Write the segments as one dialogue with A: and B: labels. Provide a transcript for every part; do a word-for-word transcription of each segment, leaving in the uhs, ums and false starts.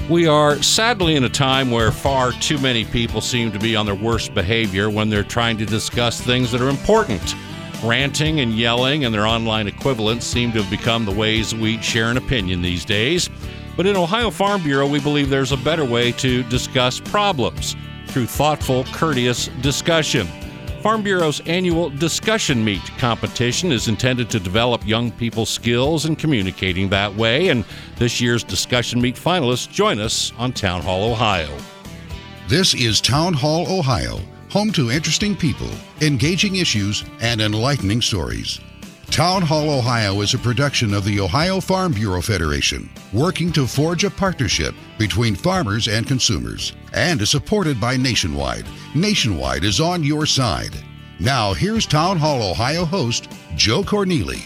A: We are sadly in a time where far too many people seem to be on their worst behavior when they're trying to discuss things that are important. Ranting and yelling and their online equivalents seem to have become the ways we share an opinion these days. But in Ohio Farm Bureau, we believe there's a better way to discuss problems through thoughtful, courteous discussion. Farm Bureau's annual Discussion Meet competition is intended to develop young people's skills in communicating that way, and this year's Discussion Meet finalists join us on Town Hall Ohio.
B: This is Town Hall Ohio, home to interesting people, engaging issues, and enlightening stories. Town Hall Ohio is a production of the Ohio Farm Bureau Federation, working to forge a partnership between farmers and consumers, and is supported by Nationwide. Nationwide is on your side. Now, here's Town Hall Ohio host, Joe Corneli.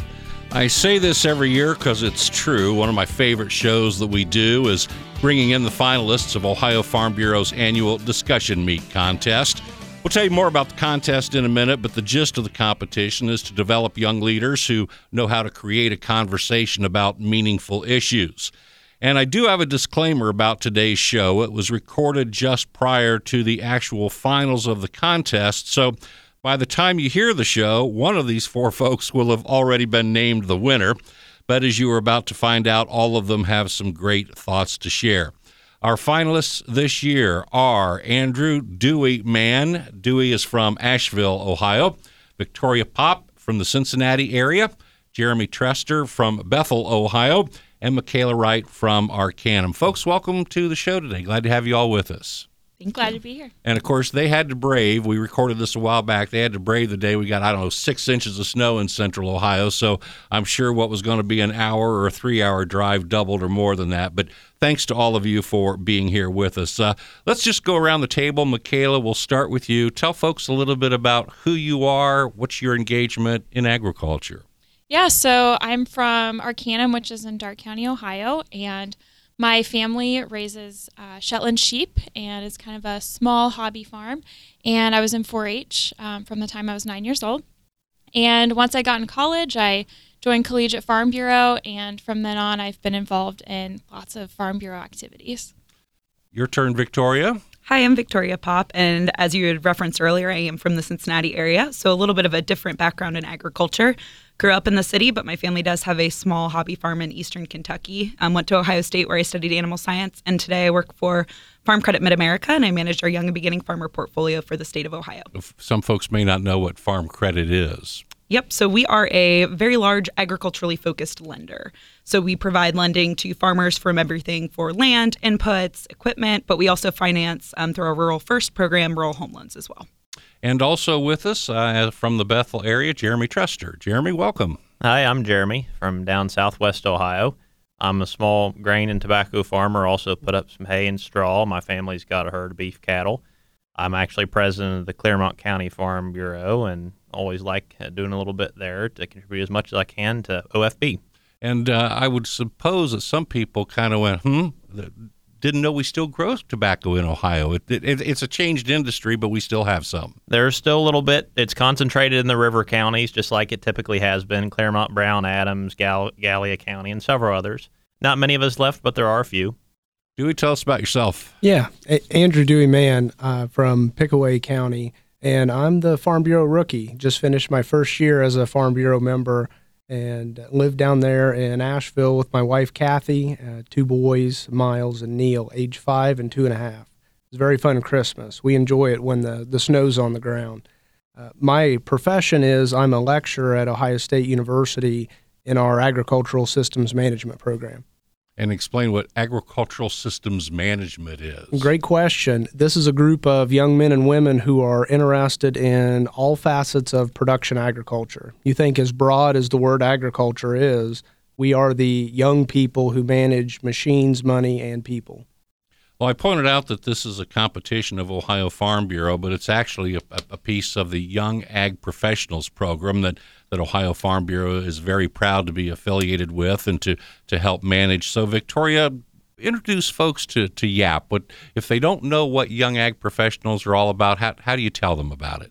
A: I say this every year because it's true. One of my favorite shows that we do is bringing in the finalists of Ohio Farm Bureau's annual Discussion Meet contest. We'll tell you more about the contest in a minute, but the gist of the competition is to develop young leaders who know how to create a conversation about meaningful issues. And I do have a disclaimer about today's show. It was recorded just prior to the actual finals of the contest, so by the time you hear the show, one of these four folks will have already been named the winner. But as you are about to find out, all of them have some great thoughts to share. Our finalists this year are Andrew Dewey Mann. Dewey is from Asheville, Ohio. Victoria Pop from the Cincinnati area. Jeremy Trester from Bethel, Ohio. And Michaela Wright from Arcanum. Folks, welcome to the show today. Glad to have you all with us.
C: Thank Glad you. to be here.
A: And, of course, they had to brave. We recorded this a while back. They had to brave the day we got, I don't know, six inches of snow in central Ohio. So I'm sure what was going to be an hour or a three-hour drive doubled or more than that. But thanks to all of you for being here with us. Uh, let's just go around the table. Michaela, we'll start with you. Tell folks a little bit about who you are, what's your engagement in agriculture.
C: Yeah, so I'm from Arcanum, which is in Darke County, Ohio, and my family raises uh, Shetland sheep, and it's kind of a small hobby farm. And I was in four H um, from the time I was nine years old. And once I got in college, I joined Collegiate Farm Bureau, and from then on, I've been involved in lots of Farm Bureau activities.
A: Your turn, Victoria.
D: Hi, I'm Victoria Pop, and as you had referenced earlier, I am from the Cincinnati area, so a little bit of a different background in agriculture. Grew up in the city, but my family does have a small hobby farm in eastern Kentucky. Um, went to Ohio State where I studied animal science, and today I work for Farm Credit Mid-America, and I manage our young and beginning farmer portfolio for the state of Ohio.
A: Some folks may not know what Farm Credit is.
D: Yep, so we are a very large agriculturally focused lender. So we provide lending to farmers from everything for land, inputs, equipment, but we also finance um, through our Rural First program, rural home loans as well.
A: And also with us uh, from the Bethel area, Jeremy Trester. Jeremy, welcome.
E: Hi, I'm Jeremy from down southwest Ohio. I'm a small grain and tobacco farmer, also put up some hay and straw. My family's got a herd of beef cattle. I'm actually president of the Clermont County Farm Bureau and always like doing a little bit there to contribute as much as I can to O F B.
A: And uh, I would suppose that some people kind of went, hmm, didn't know we still grow tobacco in Ohio. It, it, it's a changed industry, but we still have some.
E: There's still a little bit. It's concentrated in the river counties, just like it typically has been, Clermont, Brown, Adams, Gal- Gallia County, and several others. Not many of us left, but there are a few.
A: Dewey, tell us about yourself.
F: Yeah, a- Andrew Dewey Mann uh, from Pickaway County, and I'm the Farm Bureau rookie. Just finished my first year as a Farm Bureau member and lived down there in Asheville with my wife, Kathy, uh, two boys, Miles and Neil, age five and two and a half. It's very fun Christmas. We enjoy it when the, the snow's on the ground. Uh, my profession is I'm a lecturer at Ohio State University in our Agricultural Systems Management program.
A: And explain what agricultural systems management is.
F: Great question. This is a group of young men and women who are interested in all facets of production agriculture. You think as broad as the word agriculture is, we are the young people who manage machines, money, and people.
A: Well, I pointed out that this is a competition of Ohio Farm Bureau, but it's actually a, a piece of the Young Ag Professionals program that, that Ohio Farm Bureau is very proud to be affiliated with and to, to help manage. So, Victoria, introduce folks to, to YAP. But if they don't know what Young Ag Professionals are all about, how, how do you tell them about it?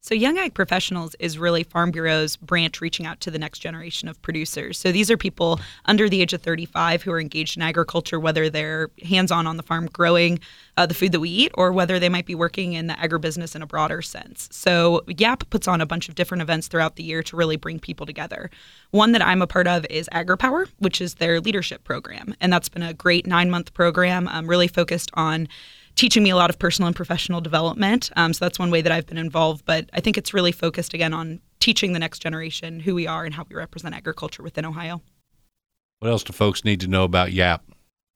D: So Young Ag Professionals is really Farm Bureau's branch reaching out to the next generation of producers. So these are people under the age of thirty-five who are engaged in agriculture, whether they're hands-on on the farm growing uh, the food that we eat, or whether they might be working in the agribusiness in a broader sense. So Y A P puts on a bunch of different events throughout the year to really bring people together. One that I'm a part of is AgriPower, which is their leadership program. And that's been a great nine-month program, um, really focused on teaching me a lot of personal and professional development. Um, so that's one way that I've been involved. But I think it's really focused, again, on teaching the next generation who we are and how we represent agriculture within Ohio.
A: What else do folks need to know about Y A P?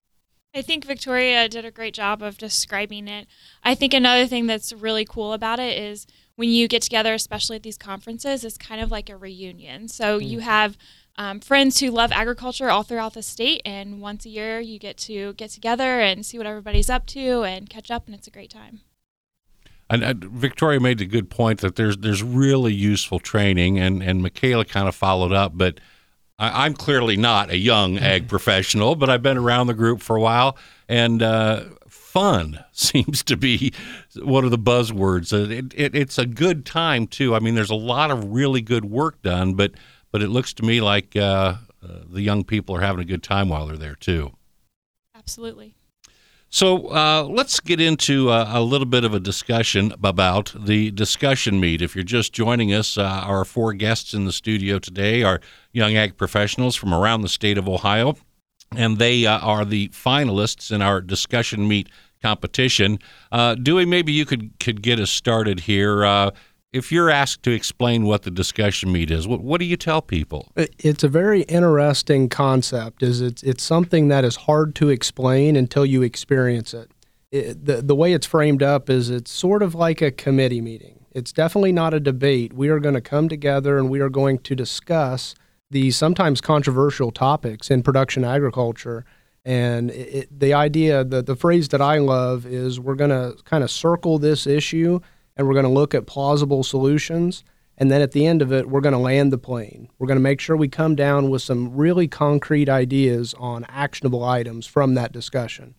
C: I think Victoria did a great job of describing it. I think another thing that's really cool about it is when you get together, especially at these conferences, it's kind of like a reunion. So mm. you have Um, friends who love agriculture all throughout the state, and once a year you get to get together and see what everybody's up to and catch up, and it's a great time.
A: And uh, Victoria made a good point that there's there's really useful training, and, and Michaela kind of followed up, but I, I'm clearly not a young ag professional, but I've been around the group for a while, and uh, fun seems to be one of the buzzwords. It, it, it's a good time, too. I mean, there's a lot of really good work done, but But it looks to me like uh, uh, the young people are having a good time while they're there, too.
C: Absolutely.
A: So uh, let's get into uh, a little bit of a discussion about the discussion meet. If you're just joining us, uh, our four guests in the studio today are young ag professionals from around the state of Ohio, and they uh, are the finalists in our discussion meet competition. Uh, Dewey, maybe you could, could get us started here. Uh, If you're asked to explain what the discussion meet is, what, what do you tell people?
F: It's a very interesting concept. Is it's it's something that is hard to explain until you experience it. it the, the way it's framed up is it's sort of like a committee meeting. It's definitely not a debate. We are going to come together and we are going to discuss the sometimes controversial topics in production agriculture. And it, it, the idea, the, the phrase that I love is we're going to kind of circle this issue, and we're going to look at plausible solutions, and then at the end of it, we're going to land the plane. We're going to make sure we come down with some really concrete ideas on actionable items from that discussion.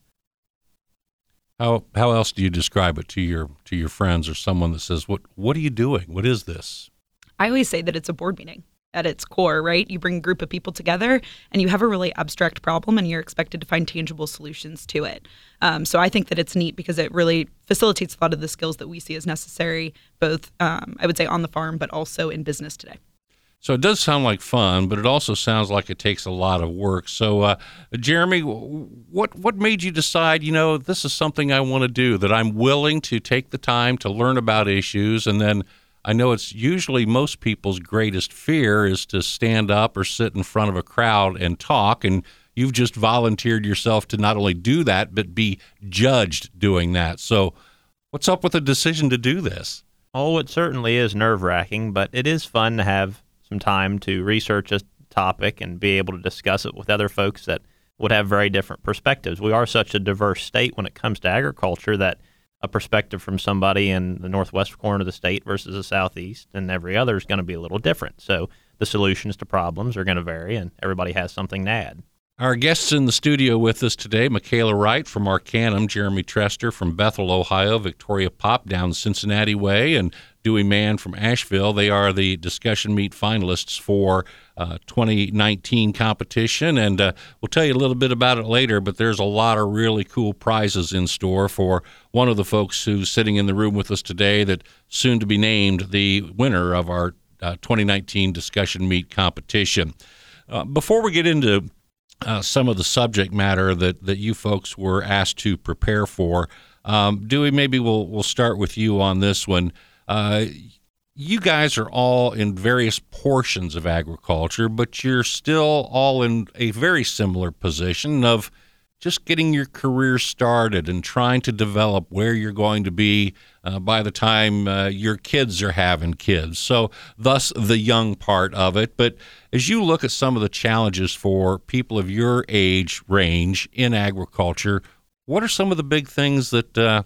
A: How how else do you describe it to your to your friends or someone that says, "What what are you doing? What is this?"
D: I always say that it's a board meeting at its core, right? You bring a group of people together and you have a really abstract problem and you're expected to find tangible solutions to it. Um, so I think that it's neat because it really facilitates a lot of the skills that we see as necessary, both, um, I would say, on the farm, but also in business today.
A: So it does sound like fun, but it also sounds like it takes a lot of work. So, uh, Jeremy, what what made you decide, you know, this is something I want to do, that I'm willing to take the time to learn about issues? And then I know it's usually most people's greatest fear is to stand up or sit in front of a crowd and talk, and you've just volunteered yourself to not only do that, but be judged doing that. So what's up with the decision to do this?
E: Oh, it certainly is nerve-wracking, but it is fun to have some time to research a topic and be able to discuss it with other folks that would have very different perspectives. We are such a diverse state when it comes to agriculture that a perspective from somebody in the northwest corner of the state versus the southeast and every other is going to be a little different. So the solutions to problems are going to vary, and everybody has something to add.
A: Our guests in the studio with us today, Michaela Wright from Arcanum, Jeremy Trester from Bethel, Ohio, Victoria Pop down Cincinnati way, and Dewey Mann from Asheville. They are the discussion meet finalists for uh, twenty nineteen competition, and uh, we'll tell you a little bit about it later, but there's a lot of really cool prizes in store for one of the folks who's sitting in the room with us today that soon to be named the winner of our uh, twenty nineteen discussion meet competition. Uh, before we get into uh, some of the subject matter that, that you folks were asked to prepare for, um, Dewey, maybe we'll we'll start with you on this one. Uh, you guys are all in various portions of agriculture, but you're still all in a very similar position of just getting your career started and trying to develop where you're going to be uh, by the time uh, your kids are having kids. So thus the young part of it. But as you look at some of the challenges for people of your age range in agriculture, what are some of the big things that uh,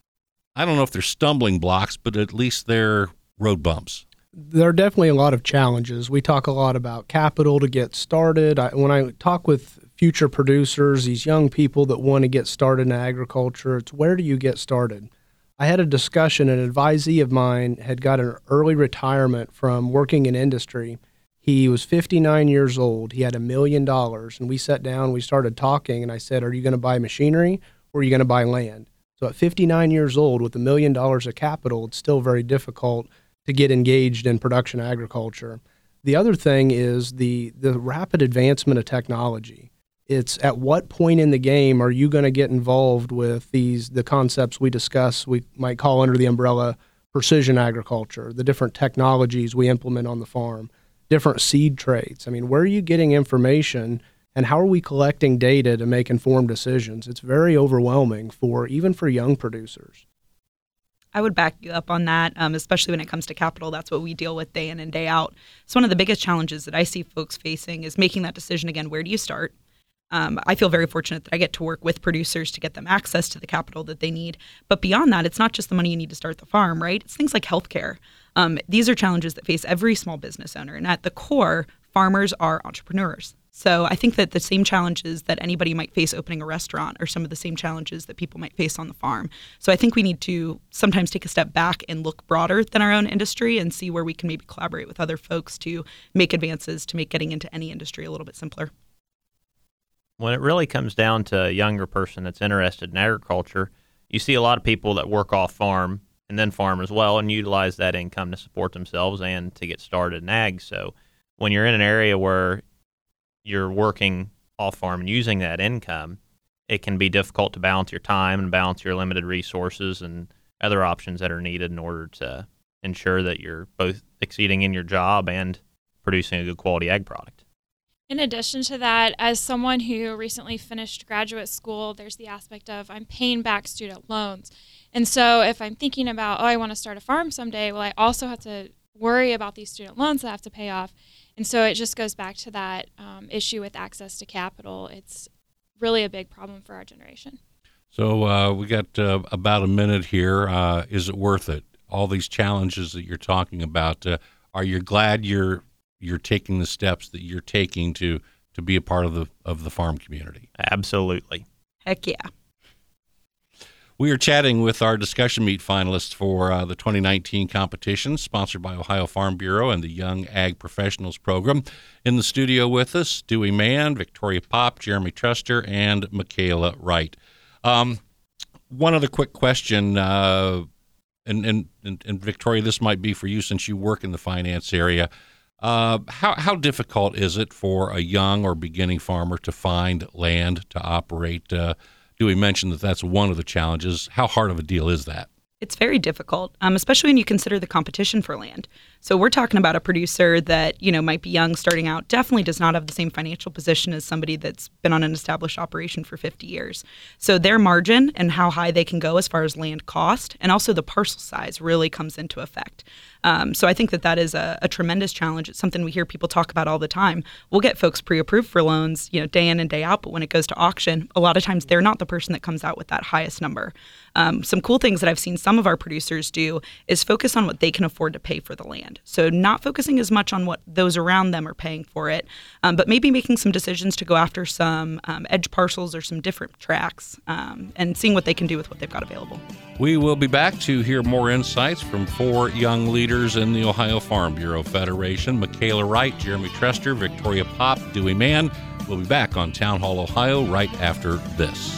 A: I don't know if they're stumbling blocks, but at least they're road bumps?
F: There are definitely a lot of challenges. We talk a lot about capital to get started. I, when I talk with future producers, these young people that want to get started in agriculture, it's where do you get started? I had a discussion. An advisee of mine had got an early retirement from working in industry. He was fifty-nine years old. He had a million dollars, and we sat down, we started talking, and I said, are you going to buy machinery or are you going to buy land? So at fifty-nine years old with a million dollars of capital, it's still very difficult to get engaged in production agriculture. The other thing is the the rapid advancement of technology. It's at what point in the game are you going to get involved with these the concepts we discuss, we might call under the umbrella precision agriculture, the different technologies we implement on the farm, different seed traits. I mean, where are you getting information and how are we collecting data to make informed decisions? It's very overwhelming for even for young producers.
D: I would back you up on that, um, especially when it comes to capital. That's what we deal with day in and day out. So one of the biggest challenges that I see folks facing is making that decision again, where do you start? Um, I feel very fortunate that I get to work with producers to get them access to the capital that they need. But beyond that, it's not just the money you need to start the farm, right? It's things like healthcare. Um, these are challenges that face every small business owner. And at the core, farmers are entrepreneurs. So I think that the same challenges that anybody might face opening a restaurant are some of the same challenges that people might face on the farm. So I think we need to sometimes take a step back and look broader than our own industry and see where we can maybe collaborate with other folks to make advances to make getting into any industry a little bit simpler.
E: When it really comes down to a younger person that's interested in agriculture, you see a lot of people that work off farm and then farm as well and utilize that income to support themselves and to get started in ag. So when you're in an area where you're working off farm and using that income, it can be difficult to balance your time and balance your limited resources and other options that are needed in order to ensure that you're both succeeding in your job and producing a good quality ag product.
C: In addition to that, as someone who recently finished graduate school, there's the aspect of I'm paying back student loans. And so if I'm thinking about, oh, I want to start a farm someday, well, I also have to worry about these student loans that I have to pay off. And so it just goes back to that um, issue with access to capital. It's really a big problem for our generation.
A: So uh, we got uh, about a minute here. Uh, is it worth it? All these challenges that you're talking about, uh, are you glad you're you're taking the steps that you're taking to to be a part of the of the farm community?
E: Absolutely.
D: Heck yeah.
A: We are chatting with our discussion meet finalists for uh, the twenty nineteen competition, sponsored by Ohio Farm Bureau and the Young Ag Professionals Program. In the studio with us, Dewey Mann, Victoria Popp, Jeremy Truster, and Michaela Wright. Um, one other quick question, uh, and, and, and, and Victoria, this might be for you since you work in the finance area. Uh, how, how difficult is it for a young or beginning farmer to find land to operate? Uh, Dewey mentioned that that's one of the challenges. How hard of a deal is that?
D: It's very difficult, um, especially when you consider the competition for land. So we're talking about a producer that, you know, might be young, starting out, definitely does not have the same financial position as somebody that's been on an established operation for fifty years. So their margin and how high they can go as far as land cost and also the parcel size really comes into effect. Um, so I think that that is a, a tremendous challenge. It's something we hear people talk about all the time. We'll get folks pre-approved for loans, you know, day in and day out, but when it goes to auction, a lot of times they're not the person that comes out with that highest number. Um, some cool things that I've seen some of our producers do is focus on what they can afford to pay for the land. So not focusing as much on what those around them are paying for it, um, but maybe making some decisions to go after some um, edge parcels or some different tracts um, and seeing what they can do with what they've got available.
A: We will be back to hear more insights from four young leaders in the Ohio Farm Bureau Federation: Michaela Wright, Jeremy Truster, Victoria Popp, Dewey Mann. We'll be back on Town Hall Ohio right after this.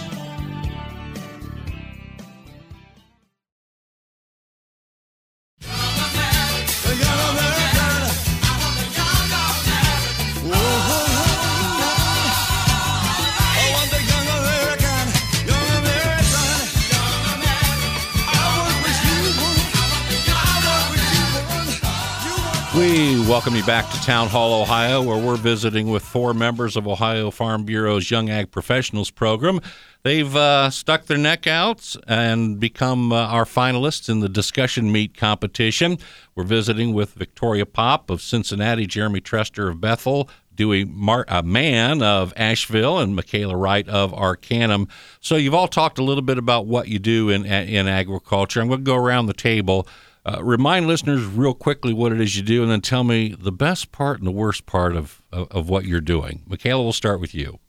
A: We welcome you back to Town Hall, Ohio, where we're visiting with four members of Ohio Farm Bureau's Young Ag Professionals Program. They've uh, stuck their neck out and become uh, our finalists in the discussion meet competition. We're visiting with Victoria Popp of Cincinnati, Jeremy Truster of Bethel, Dewey Mar- uh, Mann of Asheville, and Michaela Wright of Arcanum. So you've all talked a little bit about what you do in in agriculture. I'm going to go around the table. Uh, remind listeners real quickly what it is you do, and then tell me the best part and the worst part of, of, of what you're doing. Michaela, we'll start with you.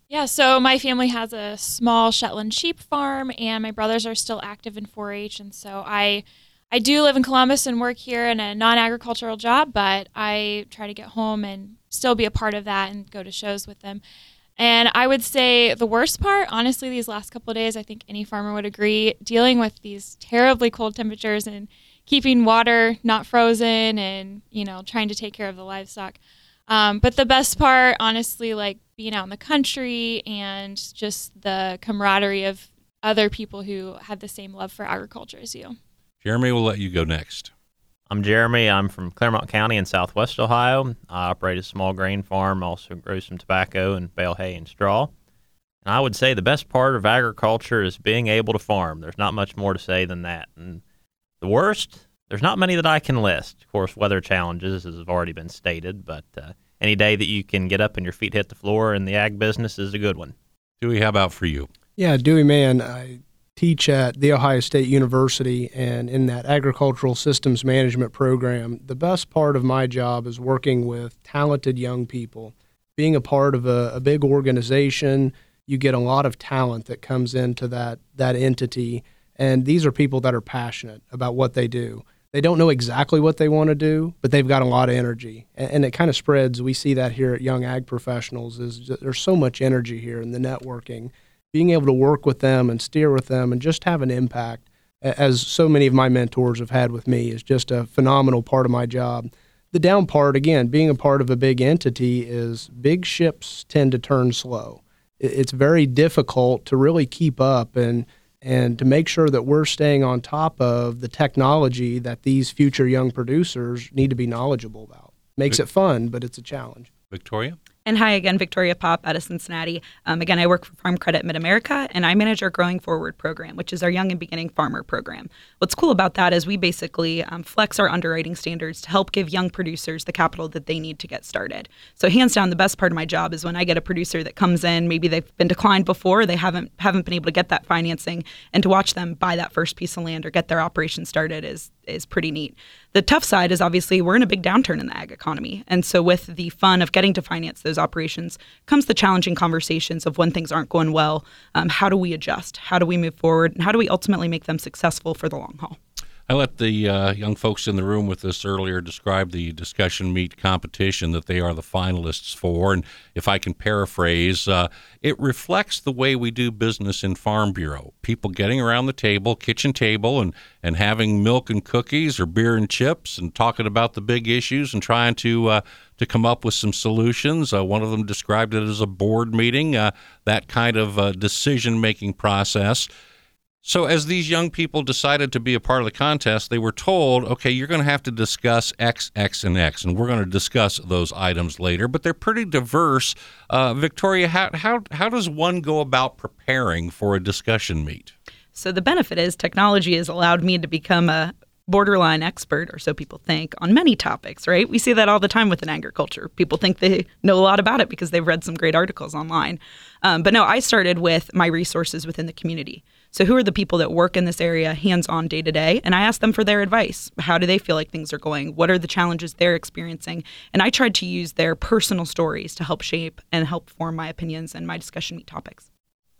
C: Yeah, so my family has a small Shetland sheep farm, and my brothers are still active in four H, and so I I do live in Columbus and work here in a non-agricultural job, but I try to get home and still be a part of that and go to shows with them. And I would say the worst part, honestly, these last couple of days, I think any farmer would agree, dealing with these terribly cold temperatures and keeping water not frozen and, you know, trying to take care of the livestock. Um, but the best part, honestly, like being out in the country and just the camaraderie of other people who have the same love for agriculture as you.
A: Jeremy, we'll let you go next.
E: I'm Jeremy. I'm from Clermont County in southwest Ohio. I operate a small grain farm, also grow some tobacco and bale hay and straw. And I would say the best part of agriculture is being able to farm. There's not much more to say than that. And the worst, there's not many that I can list. Of course, weather challenges, as have already been stated, but uh, any day that you can get up and your feet hit the floor in the ag business is a good one.
A: Dewey, how about for you?
F: Yeah, Dewey, man, I teach at The Ohio State University, and in that agricultural systems management program, the best part of my job is working with talented young people. Being a part of a, a big organization, you get a lot of talent that comes into that that entity, and these are people that are passionate about what they do. They don't know exactly what they want to do, but they've got a lot of energy, and, and it kind of spreads. We see that here at Young Ag Professionals. Is just, there's so much energy here in the networking. Being able to work with them and steer with them and just have an impact, as so many of my mentors have had with me, is just a phenomenal part of my job. The down part, again, being a part of a big entity, is big ships tend to turn slow. It's very difficult to really keep up and and to make sure that we're staying on top of the technology that these future young producers need to be knowledgeable about. Makes it fun, but it's a challenge.
A: Victoria?
D: And hi again, Victoria Pop out of Cincinnati. Um, again, I work for Farm Credit Mid-America, and I manage our Growing Forward program, which is our young and beginning farmer program. What's cool about that is we basically um, flex our underwriting standards to help give young producers the capital that they need to get started. So hands down, the best part of my job is when I get a producer that comes in, maybe they've been declined before, they haven't haven't been able to get that financing, and to watch them buy that first piece of land or get their operation started is is pretty neat. The tough side is obviously we're in a big downturn in the ag economy. And so with the fun of getting to finance those operations comes the challenging conversations of when things aren't going well. Um, how do we adjust? How do we move forward? And how do we ultimately make them successful for the long haul?
A: I let the uh, young folks in the room with us earlier describe the discussion meet competition that they are the finalists for. And if I can paraphrase, uh, it reflects the way we do business in Farm Bureau. People getting around the table, kitchen table, and, and having milk and cookies or beer and chips and talking about the big issues and trying to uh, to come up with some solutions. Uh, one of them described it as a board meeting, uh, that kind of uh, decision-making process. So as these young people decided to be a part of the contest, they were told, okay, you're going to have to discuss X, X, and X, and we're going to discuss those items later, but they're pretty diverse. Uh, Victoria, how, how, how does one go about preparing for a discussion meet?
D: So the benefit is technology has allowed me to become a borderline expert, or so people think, on many topics, right? We see that all the time within agriculture. People think they know a lot about it because they've read some great articles online. Um, but no, I started with my resources within the community. So who are the people that work in this area hands-on day to day? And I asked them for their advice. How do they feel like things are going? What are the challenges they're experiencing? And I tried to use their personal stories to help shape and help form my opinions and my discussion meet topics.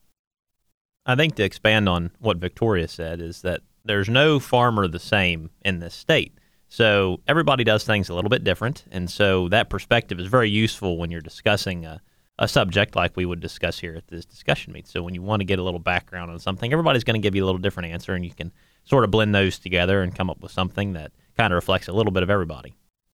E: I think to expand on what Victoria said is that there's no farmer the same in this state. So everybody does things a little bit different. And so that perspective is very useful when you're discussing a, a subject like we would discuss here at this discussion meet. So when you want to get a little background on something, everybody's going to give you a little different answer, and you can sort of blend those together and come up with something that kind of reflects a little bit of everybody.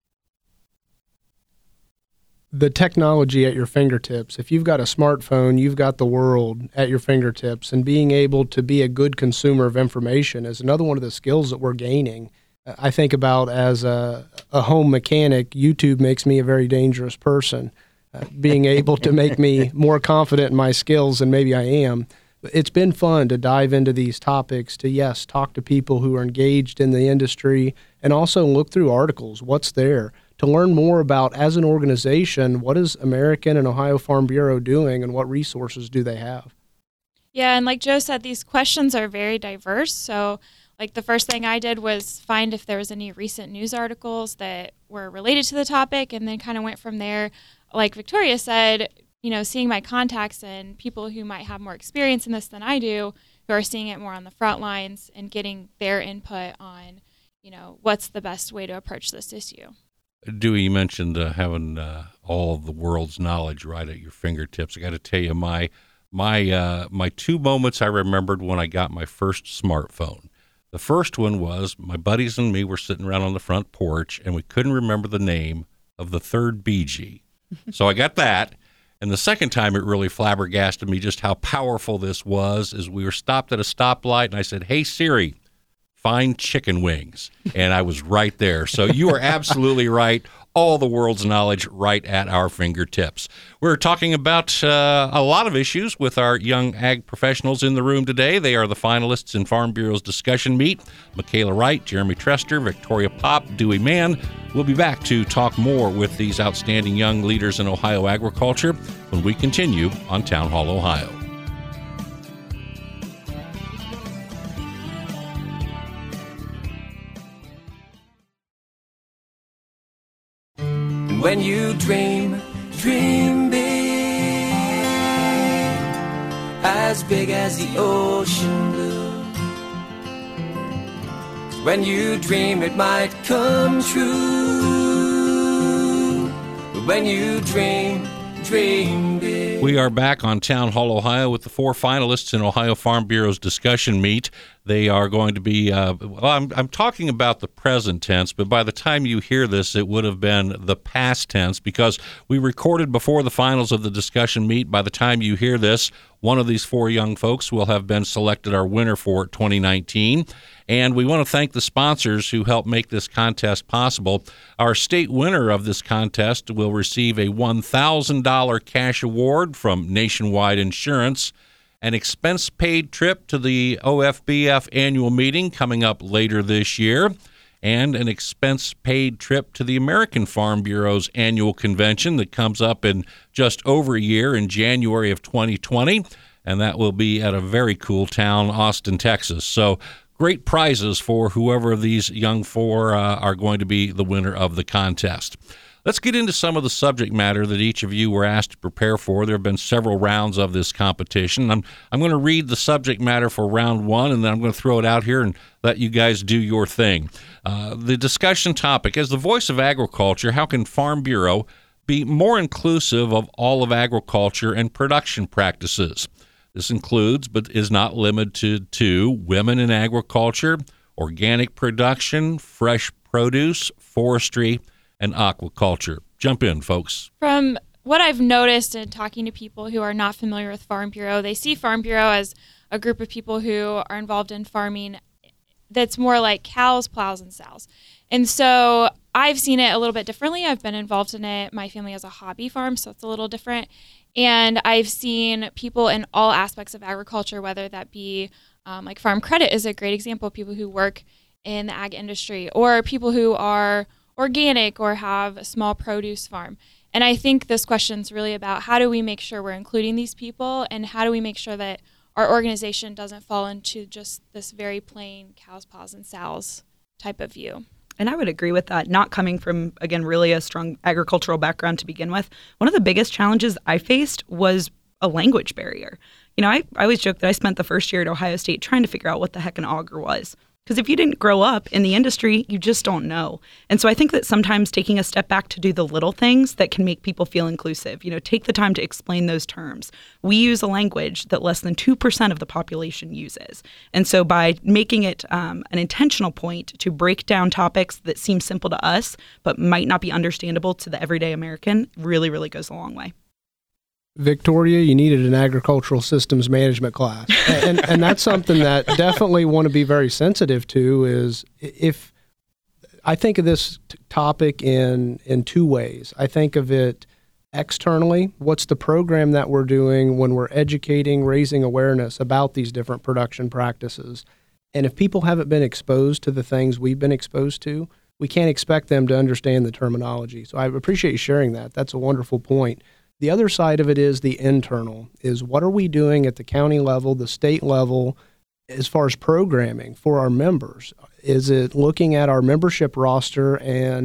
F: The technology at your fingertips. If you've got a smartphone, you've got the world at your fingertips, and being able to be a good consumer of information is another one of the skills that we're gaining. I think about as a, a home mechanic, YouTube makes me a very dangerous person. Uh, being able to make me more confident in my skills than maybe I am. It's been fun to dive into these topics, to, yes, talk to people who are engaged in the industry, and also look through articles, what's there, to learn more about, as an organization, what is American and Ohio Farm Bureau doing and what resources do they have?
C: Yeah, and like Joe said, these questions are very diverse. So like the first thing I did was find if there was any recent news articles that were related to the topic, and then kind of went from there. Like Victoria said, you know, seeing my contacts and people who might have more experience in this than I do, who are seeing it more on the front lines and getting their input on, you know, what's the best way to approach this issue.
A: Dewey, you mentioned uh, having uh, all of the world's knowledge right at your fingertips. I got to tell you, my my uh, my two moments I remembered when I got my first smartphone. The first one was my buddies and me were sitting around on the front porch, and we couldn't remember the name of the third B G. So I got that. And the second time it really flabbergasted me just how powerful this was is we were stopped at a stoplight, and I said, "Hey, Siri, find chicken wings." And I was right there. So you are absolutely right. All the world's knowledge right at our fingertips. We're talking about uh, a lot of issues with our young ag professionals in the room today. They are the finalists in Farm Bureau's discussion meet. Michaela Wright, Jeremy Trester, Victoria Pop, Dewey Mann. We'll be back to talk more with these outstanding young leaders in Ohio agriculture when we continue on Town Hall Ohio.
G: When you dream, dream big, as big as the ocean blue. When you dream it might come true. When you dream, dream big.
A: We are back on Town Hall Ohio with the four finalists in Ohio Farm Bureau's discussion meet. They are going to be, uh, well, I'm, I'm talking about the present tense, but by the time you hear this, it would have been the past tense because we recorded before the finals of the discussion meet. By the time you hear this, one of these four young folks will have been selected our winner for twenty nineteen. And we want to thank the sponsors who helped make this contest possible. Our state winner of this contest will receive a one thousand dollars cash award from Nationwide Insurance, an expense-paid trip to the O F B F annual meeting coming up later this year, and an expense-paid trip to the American Farm Bureau's annual convention that comes up in just over a year in January of twenty twenty, and that will be at a very cool town, Austin, Texas. So great prizes for whoever of these young four uh, are going to be the winner of the contest. Let's get into some of the subject matter that each of you were asked to prepare for. There have been several rounds of this competition. I'm I'm going to read the subject matter for round one, and then I'm going to throw it out here and let you guys do your thing. Uh, the discussion topic, as the voice of agriculture, how can Farm Bureau be more inclusive of all of agriculture and production practices? This includes, but is not limited to, women in agriculture, organic production, fresh produce, forestry, and aquaculture. Jump in, folks.
C: From what I've noticed in talking to people who are not familiar with Farm Bureau, they see Farm Bureau as a group of people who are involved in farming that's more like cows, plows, and sows. And so I've seen it a little bit differently. I've been involved in it. My family has a hobby farm, so it's a little different. And I've seen people in all aspects of agriculture, whether that be um, like Farm Credit is a great example of people who work in the ag industry, or people who are organic or have a small produce farm. And I think this question is really about how do we make sure we're including these people, and how do we make sure that our organization doesn't fall into just this very plain cows, paws, and sows type of view.
D: And I would agree with that. Not coming from, again, really a strong agricultural background to begin with, one of the biggest challenges I faced was a language barrier. You know, I, I always joke that I spent the first year at Ohio State trying to figure out what the heck an auger was. Because if you didn't grow up in the industry, you just don't know. And so I think that sometimes taking a step back to do the little things that can make people feel inclusive, you know, take the time to explain those terms. We use a language that less than two percent of the population uses. And so by making it um, an intentional point to break down topics that seem simple to us, but might not be understandable to the everyday American, really, really goes a long way.
F: Victoria, you needed an agricultural systems management class. And, and that's something that definitely want to be very sensitive to is if I think of this t- topic in, in two ways. I think of it externally. What's the program that we're doing when we're educating, raising awareness about these different production practices? And if people haven't been exposed to the things we've been exposed to, we can't expect them to understand the terminology. So I appreciate you sharing that. That's a wonderful point. The other side of it is the internal, is what are we doing at the county level, the state level, as far as programming for our members? Is it looking at our membership roster and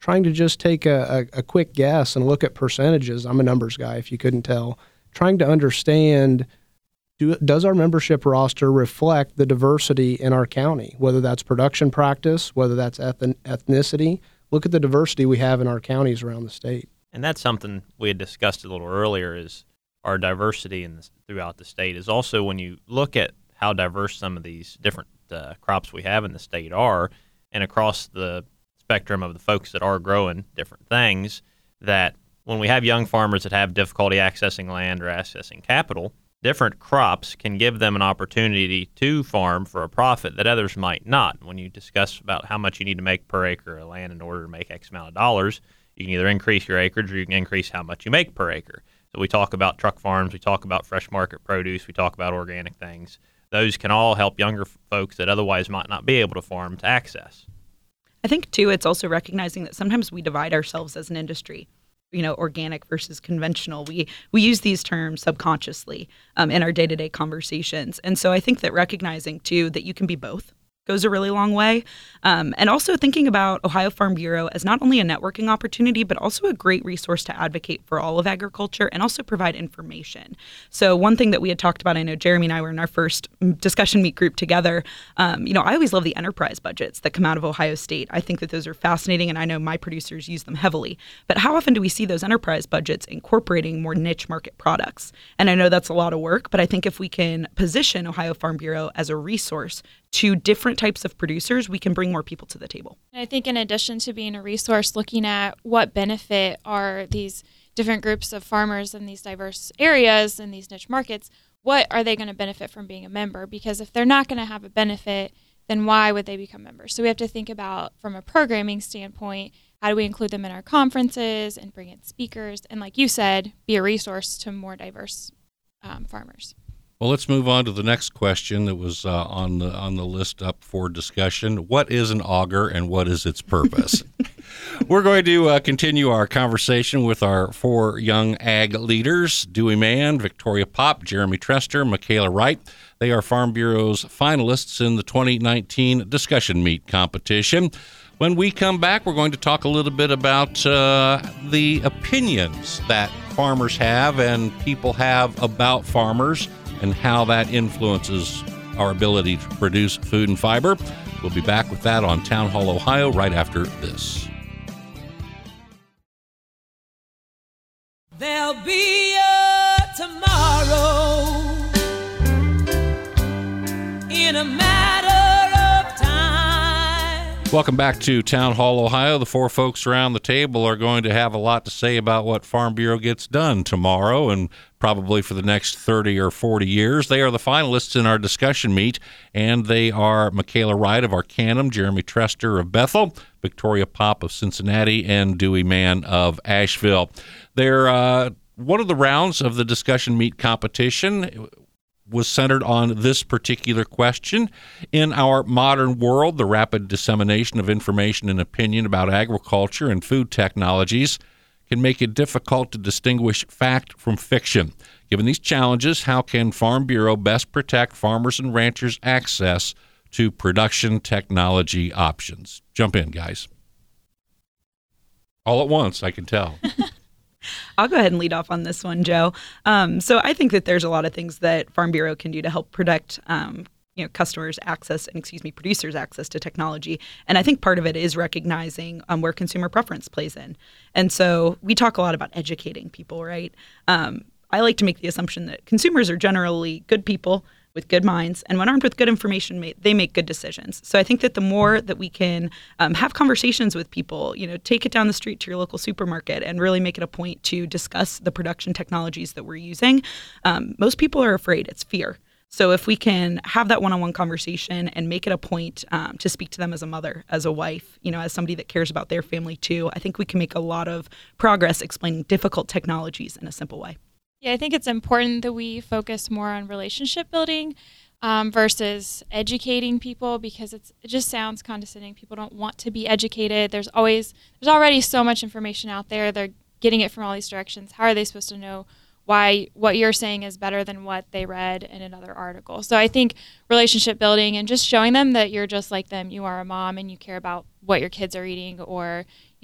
F: trying to just take a, a, a quick guess and look at percentages. I'm a numbers guy, if you couldn't tell. Trying to understand, do, does our membership roster reflect the diversity in our county, whether that's production practice, whether that's eth- ethnicity. Look at the diversity we have in our counties around the state.
E: And that's something we had discussed a little earlier, is our diversity in the, throughout the state is also when you look at how diverse some of these different uh, crops we have in the state are, and across the spectrum of the folks that are growing different things, that when we have young farmers that have difficulty accessing land or accessing capital, different crops can give them an opportunity to farm for a profit that others might not. When you discuss about how much you need to make per acre of land in order to make X amount of dollars, you can either increase your acreage or you can increase how much you make per acre. So we talk about truck farms, we talk about fresh market produce, we talk about organic things. Those can all help younger folks that otherwise might not be able to farm to access.
D: I think, too, it's also recognizing that sometimes we divide ourselves as an industry, you know, organic versus conventional. We we use these terms subconsciously um, in our day-to-day conversations. And so I think that recognizing, too, that you can be both goes a really long way. Um, and also thinking about Ohio Farm Bureau as not only a networking opportunity, but also a great resource to advocate for all of agriculture and also provide information. So one thing that we had talked about, I know Jeremy and I were in our first discussion meet group together. Um, you know, I always love the enterprise budgets that come out of Ohio State. I think that those are fascinating, and I know my producers use them heavily. But how often do we see those enterprise budgets incorporating more niche market products? And I know that's a lot of work, but I think if we can position Ohio Farm Bureau as a resource to different types of producers, we can bring more people to the table.
C: And I think in addition to being a resource, looking at what benefit are these different groups of farmers in these diverse areas and these niche markets, what are they going to benefit from being a member? Because if they're not going to have a benefit, then why would they become members? So we have to think about, from a programming standpoint, how do we include them in our conferences and bring in speakers? And like you said, be a resource to more diverse um, farmers.
A: Well, let's move on to the next question that was uh, on the on the list up for discussion. What is an auger and what is its purpose? We're going to uh, continue our conversation with our four young ag leaders, Dewey Mann, Victoria Popp, Jeremy Trester, Michaela Wright. They are Farm Bureau's finalists in the twenty nineteen Discussion Meet competition. When we come back, we're going to talk a little bit about uh, the opinions that farmers have and people have about farmers, and how that influences our ability to produce food and fiber. We'll be back with that on Town Hall, Ohio, right after this.
G: There'll be a tomorrow in a matter of time.
A: Welcome back to Town Hall, Ohio. The four folks around the table are going to have a lot to say about what Farm Bureau gets done tomorrow and probably for the next thirty or forty years. They are the finalists in our discussion meet, and they are Michaela Wright of Arcanum, Jeremy Trester of Bethel, Victoria Popp of Cincinnati, and Dewey Mann of Asheville. They're uh, one of the rounds of the discussion meet competition was centered on this particular question. In our modern world, the rapid dissemination of information and opinion about agriculture and food technologies can make it difficult to distinguish fact from fiction. Given these challenges, how can Farm Bureau best protect farmers and ranchers' access to production technology options? Jump in, guys. All at once, I can tell.
D: I'll go ahead and lead off on this one, Joe. Um, so I think that there's a lot of things that Farm Bureau can do to help protect um, you know, customers' access, and excuse me, producers' access to technology. And I think part of it is recognizing um, where consumer preference plays in. And so we talk a lot about educating people, right? Um, I like to make the assumption that consumers are generally good people with good minds, and when armed with good information, they make good decisions. So I think that the more that we can um, have conversations with people, you know, take it down the street to your local supermarket and really make it a point to discuss the production technologies that we're using. Um, most people are afraid. It's fear. So if we can have that one-on-one conversation and make it a point um, to speak to them as a mother, as a wife, you know, as somebody that cares about their family too, I think we can make a lot of progress explaining difficult technologies in a simple way.
C: Yeah, I think it's important that we focus more on relationship building um, versus educating people, because it's, it just sounds condescending. People don't want to be educated. There's always, there's already so much information out there. They're getting it from all these directions. How are they supposed to know why what you're saying is better than what they read in another article? So I think relationship building and just showing them that you're just like them. You are a mom and you care about what your kids are eating, or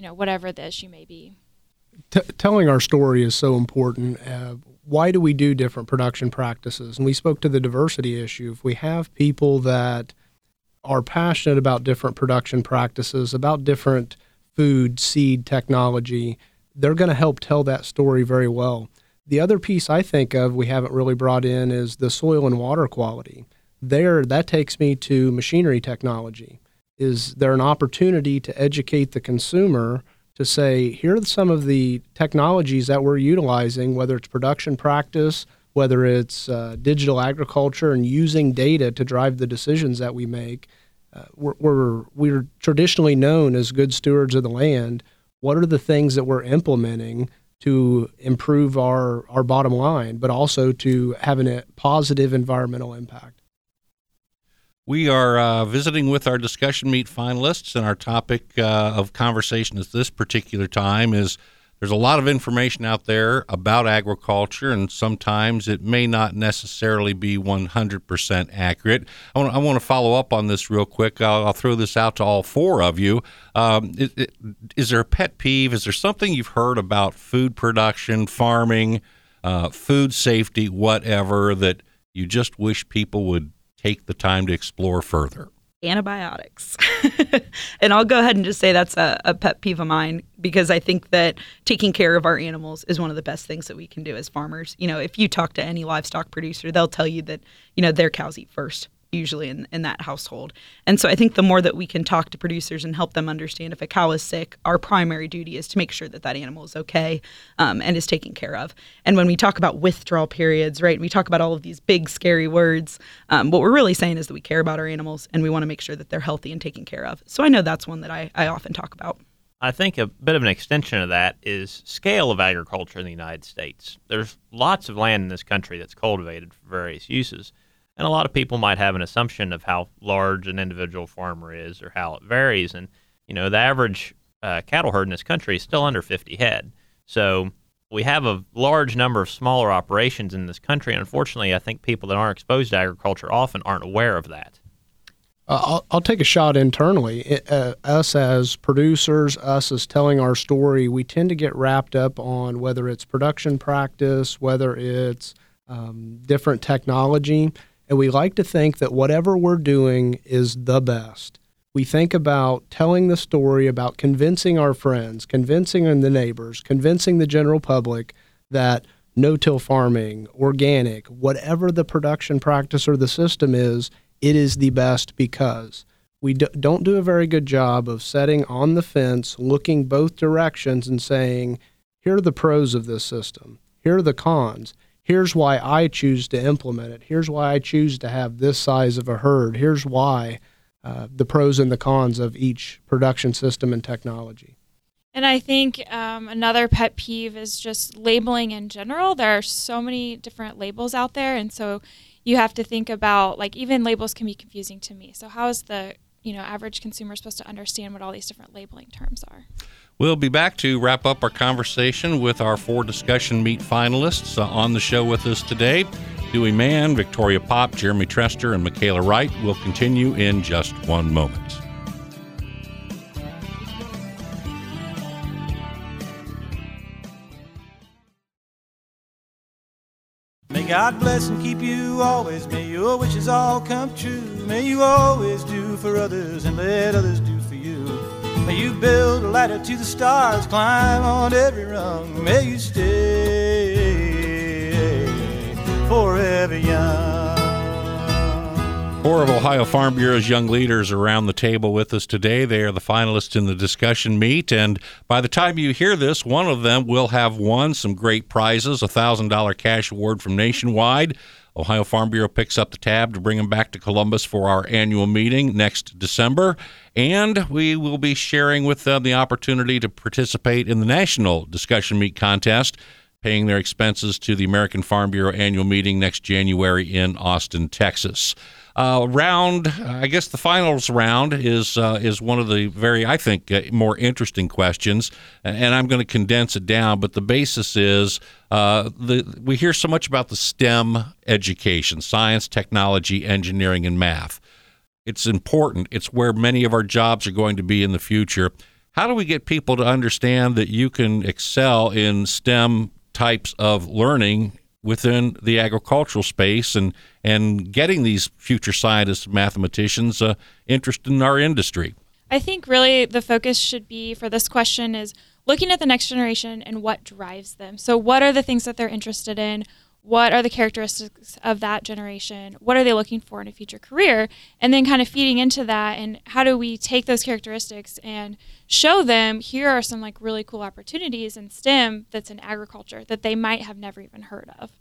C: you know, whatever the issue may be.
F: T- telling our story is so important. Uh, why do we do different production practices? And we spoke to the diversity issue. If we have people that are passionate about different production practices, about different food, seed technology, they're going to help tell that story very well. The other piece I think of we haven't really brought in is the soil and water quality. There, that takes me to machinery technology. Is there an opportunity to educate the consumer to say, here are some of the technologies that we're utilizing, whether it's production practice, whether it's uh, digital agriculture and using data to drive the decisions that we make. Uh, we're, we're, we're traditionally known as good stewards of the land. What are the things that we're implementing to improve our, our bottom line, but also to have a positive environmental impact?
A: We are uh, visiting with our discussion meet finalists, and our topic uh, of conversation at this particular time is there's a lot of information out there about agriculture, and sometimes it may not necessarily be one hundred percent accurate. I want, I want to follow up on this real quick. I'll, I'll throw this out to all four of you. Um, it, it, is there a pet peeve? Is there something you've heard about food production, farming, uh, food safety, whatever, that you just wish people would take the time to explore further?
D: Antibiotics. And I'll go ahead and just say that's a, a pet peeve of mine, because I think that taking care of our animals is one of the best things that we can do as farmers. You know, if you talk to any livestock producer, they'll tell you that, you know, their cows eat first, usually in, in that household. And so I think the more that we can talk to producers and help them understand if a cow is sick, our primary duty is to make sure that that animal is okay um, and is taken care of. And when we talk about withdrawal periods, right, we talk about all of these big, scary words. Um, what we're really saying is that we care about our animals and we want to make sure that they're healthy and taken care of. So I know that's one that I, I often talk about.
E: I think a bit of an extension of that is scale of agriculture in the United States. There's lots of land in this country that's cultivated for various uses. And a lot of people might have an assumption of how large an individual farmer is or how it varies. And, you know, the average uh, cattle herd in this country is still under fifty head. So we have a large number of smaller operations in this country. And unfortunately, I think people that aren't exposed to agriculture often aren't aware of that.
F: Uh, I'll, I'll take a shot internally. It, uh, us as producers, us as telling our story, we tend to get wrapped up on whether it's production practice, whether it's um, different technology. And we like to think that whatever we're doing is the best. We think about telling the story, about convincing our friends, convincing the neighbors, convincing the general public that no-till farming, organic, whatever the production practice or the system is, it is the best because we d- don't do a very good job of setting on the fence, looking both directions and saying, here are the pros of this system, here are the cons. Here's why I choose to implement it. Here's why I choose to have this size of a herd. Here's why uh, the pros and the cons of each production system and technology.
C: And I think um, another pet peeve is just labeling in general. There are so many different labels out there, and so you have to think about, like, even labels can be confusing to me. So how is the you know average consumer supposed to understand what all these different labeling terms are?
A: We'll be back to wrap up our conversation with our four discussion meet finalists uh, on the show with us today. Dewey Mann, Victoria Popp, Jeremy Trester, and Michaela Wright will continue in just one moment.
H: May God bless and keep you always. May your wishes all come true. May you always do for others and let others do for you. May you build a ladder to the stars, climb on every rung. May you stay forever young.
A: Four of Ohio Farm Bureau's young leaders are around the table with us today. They are the finalists in the discussion meet, and by the time you hear this, one of them will have won some great prizes, a one thousand dollars cash award from Nationwide. Ohio Farm Bureau picks up the tab to bring them back to Columbus for our annual meeting next December, and we will be sharing with them the opportunity to participate in the National Discussion Meet contest, paying their expenses to the American Farm Bureau annual meeting next January in Austin, Texas. Uh, round, I guess the finals round is uh, is one of the very, I think, uh, more interesting questions, and I'm going to condense it down. But the basis is uh, the we hear so much about the STEM education: science, technology, engineering, and math. It's important. It's where many of our jobs are going to be in the future. How do we get people to understand that you can excel in STEM types of learning within the agricultural space and, and getting these future scientists and mathematicians uh, interested in our industry?
C: I think really the focus should be for this question is looking at the next generation and what drives them. So what are the things that they're interested in? What are the characteristics of that generation? What are they looking for in a future career? And then kind of feeding into that, and how do we take those characteristics and show them here are some like really cool opportunities in STEM that's in agriculture that they might have never even heard of.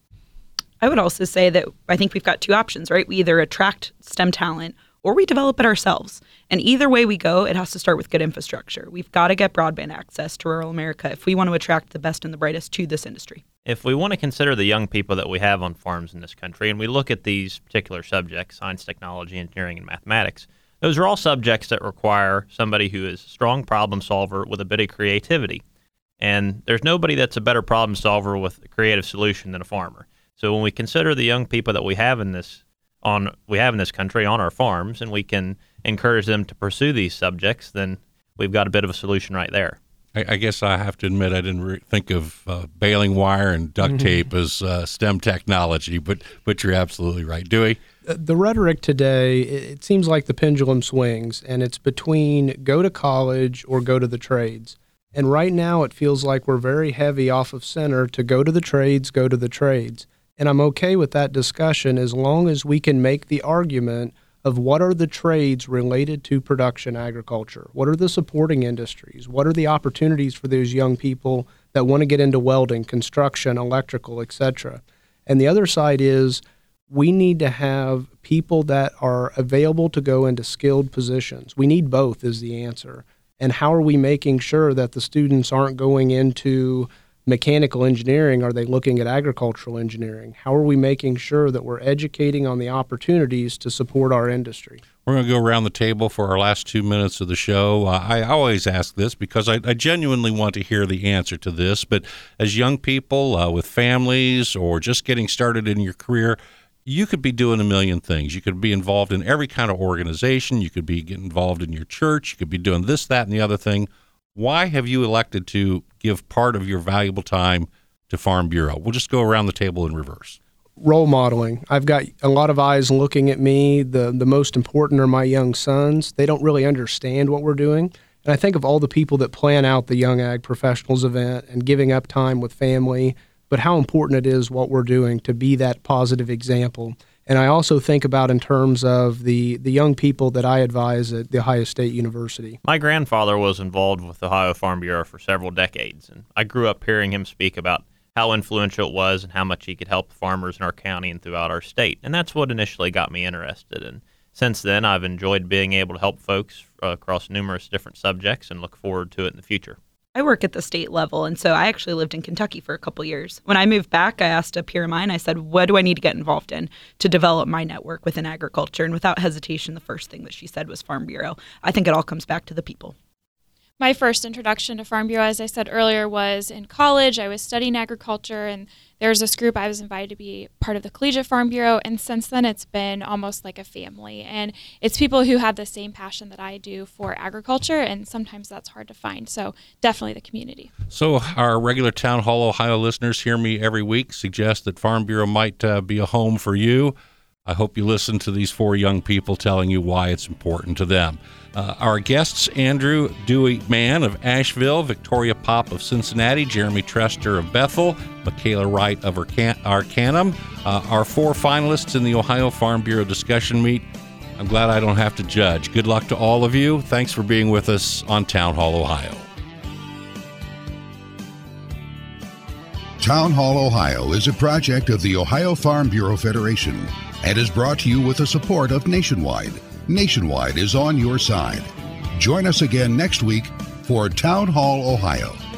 D: I would also say that I think we've got two options, right? We either attract STEM talent or we develop it ourselves. And either way we go, it has to start with good infrastructure. We've got to get broadband access to rural America if we want to attract the best and the brightest to this industry.
E: If we want to consider the young people that we have on farms in this country, and we look at these particular subjects, science, technology, engineering, and mathematics, those are all subjects that require somebody who is a strong problem solver with a bit of creativity. And there's nobody that's a better problem solver with a creative solution than a farmer. So when we consider the young people that we have in this on we have in this country on our farms, and we can encourage them to pursue these subjects, then we've got a bit of a solution right there.
A: I, I guess I have to admit I didn't re- think of uh, baling wire and duct
F: Mm-hmm.
A: tape as uh, STEM technology, but but you're absolutely right. Dewey?
F: The rhetoric today, it seems like the pendulum swings, and it's between go to college or go to the trades. And right now it feels like we're very heavy off of center to go to the trades, go to the trades. And I'm okay with that discussion as long as we can make the argument of what are the trades related to production agriculture? What are the supporting industries? What are the opportunities for those young people that want to get into welding, construction, electrical, et cetera? And the other side is we need to have people that are available to go into skilled positions. We need both is the answer. And how are we making sure that the students aren't going into mechanical engineering? Are they looking at agricultural engineering? How are we making sure that we're educating on the opportunities to support our industry?
A: We're going to go around the table for our last two minutes of the show. Uh, I always ask this because I, I genuinely want to hear the answer to this. But as young people uh, with families or just getting started in your career, you could be doing a million things. You could be involved in every kind of organization. You could be getting involved in your church. You could be doing this, that, and the other thing. Why have you elected to give part of your valuable time to Farm Bureau? We'll just go around the table in reverse.
F: Role modeling. I've got a lot of eyes looking at me. The the most important are my young sons. They don't really understand what we're doing. And I think of all the people that plan out the Young Ag Professionals event and giving up time with family, but how important it is what we're doing to be that positive example. And I also think about in terms of the, the young people that I advise at The Ohio State University.
E: My grandfather was involved with the Ohio Farm Bureau for several decades, and I grew up hearing him speak about how influential it was and how much he could help farmers in our county and throughout our state. And that's what initially got me interested. And since then, I've enjoyed being able to help folks uh, across numerous different subjects and look forward to it in the future.
D: I work at the state level, and so I actually lived in Kentucky for a couple years. When I moved back, I asked a peer of mine, I said, what do I need to get involved in to develop my network within agriculture? And without hesitation, the first thing that she said was Farm Bureau. I think it all comes back to the people.
C: My first introduction to Farm Bureau, as I said earlier, was in college. I was studying agriculture, and there was this group I was invited to be part of the Collegiate Farm Bureau, and since then it's been almost like a family. And it's people who have the same passion that I do for agriculture, and sometimes that's hard to find. So definitely the community.
A: So our regular Town Hall Ohio listeners hear me every week suggest that Farm Bureau might uh, be a home for you. I hope you listen to these four young people telling you why it's important to them. Uh, our guests, Andrew Dewey Mann of Asheville, Victoria Pop of Cincinnati, Jeremy Trester of Bethel, Michaela Wright of Arcan- Arcanum, uh, our four finalists in the Ohio Farm Bureau discussion meet. I'm glad I don't have to judge. Good luck to all of you. Thanks for being with us on Town Hall Ohio.
B: Town Hall Ohio is a project of the Ohio Farm Bureau Federation and is brought to you with the support of Nationwide. Nationwide is on your side. Join us again next week for Town Hall Ohio.